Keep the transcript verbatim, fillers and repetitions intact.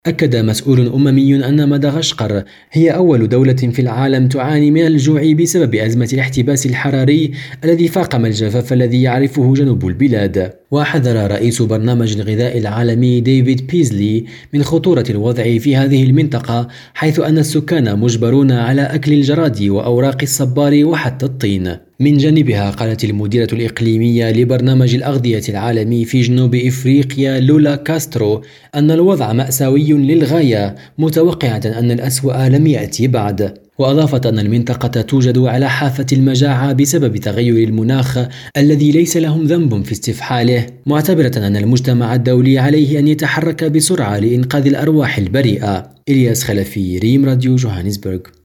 أكد مسؤول أممي أن مدغشقر هي أول دولة في العالم تعاني من الجوع بسبب أزمة الاحتباس الحراري الذي فاقم الجفاف الذي يعرفه جنوب البلاد. وحذر رئيس برنامج الغذاء العالمي ديفيد بيزلي من خطورة الوضع في هذه المنطقة، حيث أن السكان مجبرون على أكل الجراد وأوراق الصبار وحتى الطين. من جانبها قالت المديرة الإقليمية لبرنامج الأغذية العالمي في جنوب إفريقيا لولا كاسترو أن الوضع مأساوي للغاية، متوقعة أن الأسوأ لم يأتي بعد. وأضافت أن المنطقة توجد على حافة المجاعة بسبب تغير المناخ الذي ليس لهم ذنب في استفحاله، معتبرة أن المجتمع الدولي عليه أن يتحرك بسرعة لإنقاذ الأرواح البريئة. إلياس خلفي، ريم راديو، جوهانسبرغ.